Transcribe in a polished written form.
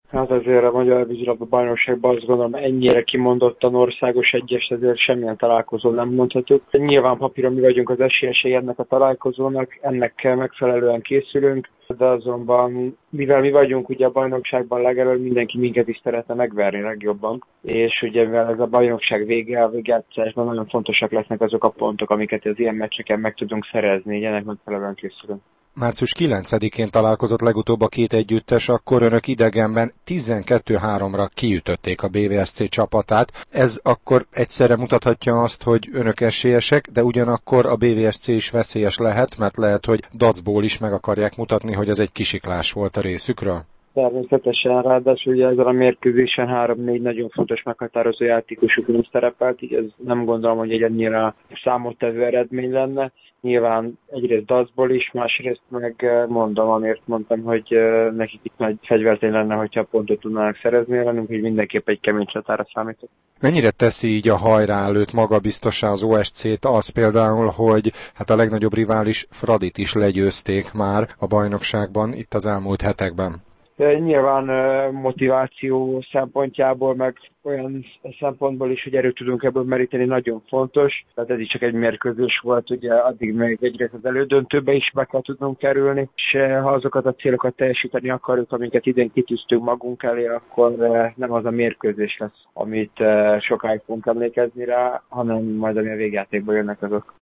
Hát azért a magyar vízilabda bajnokságban azt gondolom ennyire kimondottan országos egyes, ezért semmilyen találkozó nem mondhatunk. Nyilván papíron mi vagyunk az esélyesei ennek a találkozónak, ennek megfelelően készülünk, de azonban mivel mi vagyunk ugye a bajnokságban legelőtt, mindenki minket is szeretne megverni legjobban. És ugye mivel ez a bajnokság vége, a végjátszásban nagyon fontosak lesznek azok a pontok, amiket az ilyen meccseken meg tudunk szerezni, így ennek megfelelően készülünk. Március 9-én találkozott legutóbb a két együttes, akkor önök idegenben 12-3-ra kiütötték a BVSC csapatát. Ez akkor egyszerre mutathatja azt, hogy önök esélyesek, de ugyanakkor a BVSC is veszélyes lehet, mert lehet, hogy dacból is meg akarják mutatni, hogy ez egy kisiklás volt a részükről. Természetesen, ráadásul ugye ezen a mérkőzésen 3-4 nagyon fontos meghatározó játékosuk nem szerepelt, így ez nem gondolom, hogy egy annyira számottevő eredmény lenne. Nyilván egyrészt dacból is, másrészt meg mondom, amért mondtam, hogy nekik itt nagy fegyvertény lenne, hogyha pontot tudnának szerezni velünk, hogy mindenképp egy kemény csatára számítok. Mennyire teszi így a hajrá előtt magabiztossá az OSC-t az például, hogy hát a legnagyobb rivális Fradit is legyőzték már a bajnokságban itt az elmúlt hetekben? Nyilván motiváció szempontjából, meg olyan szempontból is, hogy erőt tudunk ebből meríteni, nagyon fontos. Tehát ez is csak egy mérkőzés volt, ugye addig még egyrészt az elődöntőbe is be kell tudnunk kerülni, és ha azokat a célokat teljesíteni akarjuk, amiket idén kitűztünk magunk elé, akkor nem az a mérkőzés lesz, amit sokáig fogunk emlékezni rá, hanem majd ami a végjátékban jönnek azok.